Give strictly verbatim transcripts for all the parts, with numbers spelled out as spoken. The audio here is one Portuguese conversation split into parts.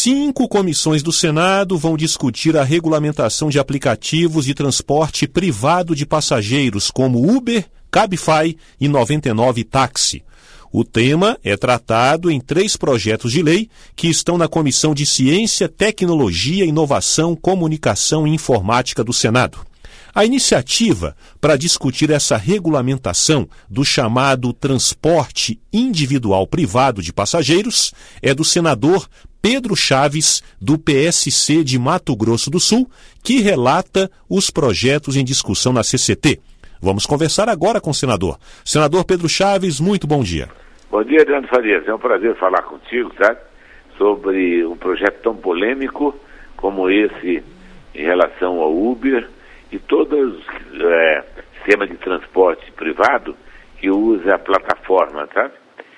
Cinco comissões do Senado vão discutir a regulamentação de aplicativos de transporte privado de passageiros como Uber, Cabify e noventa e nove Táxi. O tema é tratado em três projetos de lei que estão na Comissão de Ciência, Tecnologia, Inovação, Comunicação e Informática do Senado. A iniciativa para discutir essa regulamentação do chamado transporte individual privado de passageiros é do senador Pedro Chaves, do P S C de Mato Grosso do Sul, que relata os projetos em discussão na C C T. Vamos conversar agora com o senador. Senador Pedro Chaves, muito bom dia. Bom dia, Adriano Farias. É um prazer falar contigo, tá? Sobre um projeto tão polêmico como esse em relação ao Uber e todo o é, sistema de transporte privado que usa a plataforma, tá?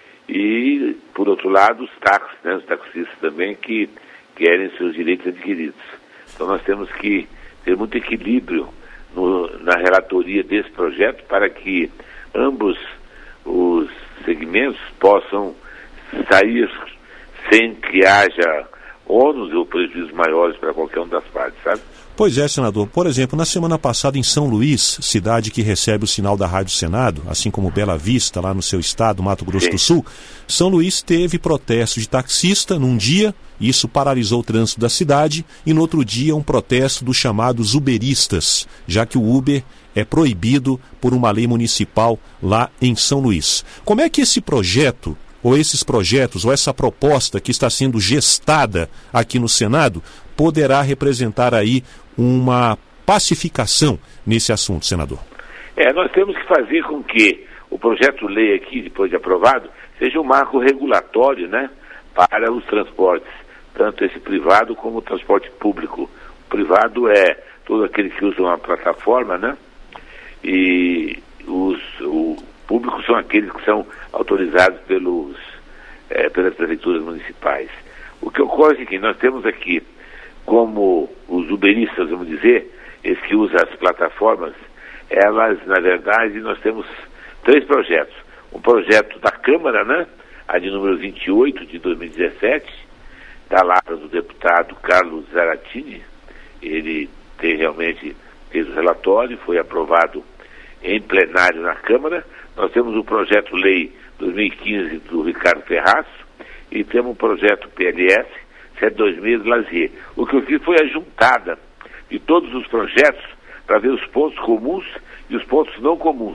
E, por outro lado, os táxis, né? Os taxistas também que querem seus direitos adquiridos. Então nós temos que ter muito equilíbrio no, na relatoria desse projeto para que ambos os segmentos possam sair sem que haja ônus ou prejuízos maiores para qualquer uma das partes, sabe? Pois é, senador. Por exemplo, na semana passada em São Luís, cidade que recebe o sinal da Rádio Senado, assim como Bela Vista, lá no seu estado, Mato Grosso Sim. do Sul, São Luís teve protesto de taxista num dia, isso paralisou o trânsito da cidade, e no outro dia um protesto dos chamados uberistas, já que o Uber é proibido por uma lei municipal lá em São Luís. Como é que esse projeto, ou esses projetos, ou essa proposta que está sendo gestada aqui no Senado, poderá representar aí uma pacificação nesse assunto, senador? É, nós temos que fazer com que o projeto-lei aqui, depois de aprovado, seja um marco regulatório, né, para os transportes, tanto esse privado como o transporte público. O privado é todo aquele que usa uma plataforma, né, e os, o público são aqueles que são autorizados pelos, é, pelas prefeituras municipais. O que ocorre é que nós temos aqui, como os uberistas, vamos dizer, esses que usam as plataformas, elas, na verdade, nós temos três projetos. Um projeto da Câmara, né, a de número vinte e oito, de dois mil e dezessete, da lá do deputado Carlos Zaratini. Ele tem, realmente fez o relatório, foi aprovado em plenário na Câmara. Nós temos o projeto-lei dois mil e quinze do Ricardo Ferraz e temos o projeto P L S sete dois seis Lazier. O que eu fiz foi a juntada de todos os projetos para ver os pontos comuns e os pontos não comuns.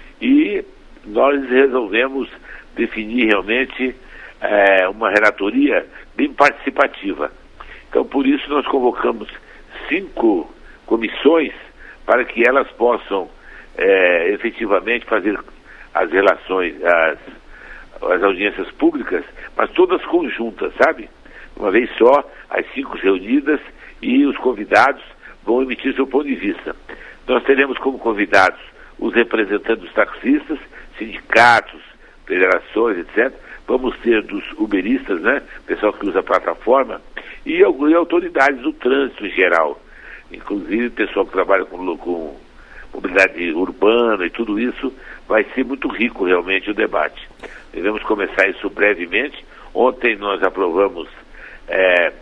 E nós resolvemos definir realmente é, uma relatoria bem participativa. Então, por isso, nós convocamos cinco comissões para que elas possam é, efetivamente fazer as relações, as, as audiências públicas, mas todas conjuntas, sabe? Uma vez só, as cinco reunidas, e os convidados vão emitir seu ponto de vista. Nós teremos como convidados os representantes dos taxistas, sindicatos, federações, etcétera. Vamos ter dos uberistas, né, pessoal que usa a plataforma, e, e autoridades do trânsito em geral. Inclusive pessoal que trabalha com, com mobilidade urbana e tudo isso. Vai ser muito rico realmente o debate. Devemos começar isso brevemente. Ontem nós aprovamos é,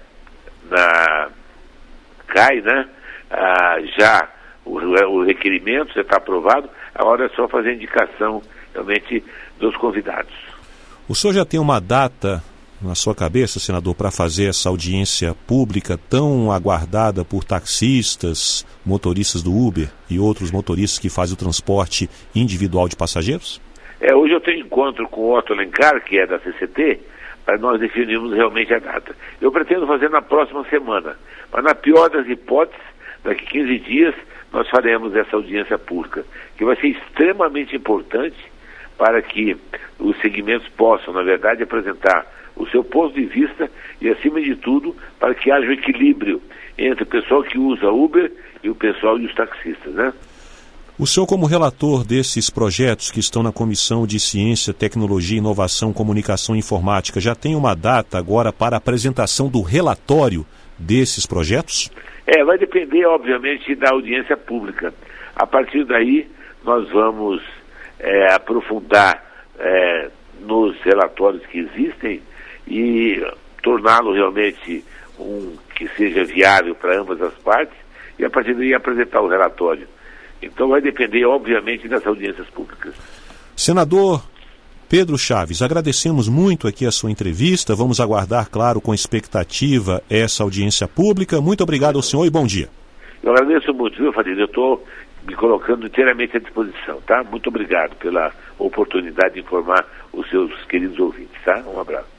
na C A I, né, ah, já o, o requerimento, já está aprovado. Agora é só fazer a indicação realmente dos convidados. O senhor já tem uma data na sua cabeça, senador, para fazer essa audiência pública tão aguardada por taxistas, motoristas do Uber e outros motoristas que fazem o transporte individual de passageiros? É, hoje eu tenho encontro com o Otto Alencar, que é da C C T, para nós definirmos realmente a data. Eu pretendo fazer na próxima semana, mas na pior das hipóteses, daqui a quinze dias, nós faremos essa audiência pública, que vai ser extremamente importante para que os segmentos possam, na verdade, apresentar o seu ponto de vista e, acima de tudo, para que haja um equilíbrio entre o pessoal que usa Uber e o pessoal e os taxistas, né? O senhor, como relator desses projetos que estão na Comissão de Ciência, Tecnologia, Inovação, Comunicação e Informática, já tem uma data agora para a apresentação do relatório desses projetos? É, vai depender, obviamente, da audiência pública. A partir daí, nós vamos é, aprofundar é, nos relatórios que existem e torná-lo realmente um que seja viável para ambas as partes e a partir daí apresentar o relatório. Então vai depender, obviamente, das audiências públicas. Senador Pedro Chaves, agradecemos muito aqui a sua entrevista, vamos aguardar, claro, com expectativa essa audiência pública. Muito obrigado ao senhor e bom dia. Eu agradeço muito, viu, Fadilha? Eu estou me colocando inteiramente à disposição, tá? Muito obrigado pela oportunidade de informar os seus queridos ouvintes, tá? Um abraço.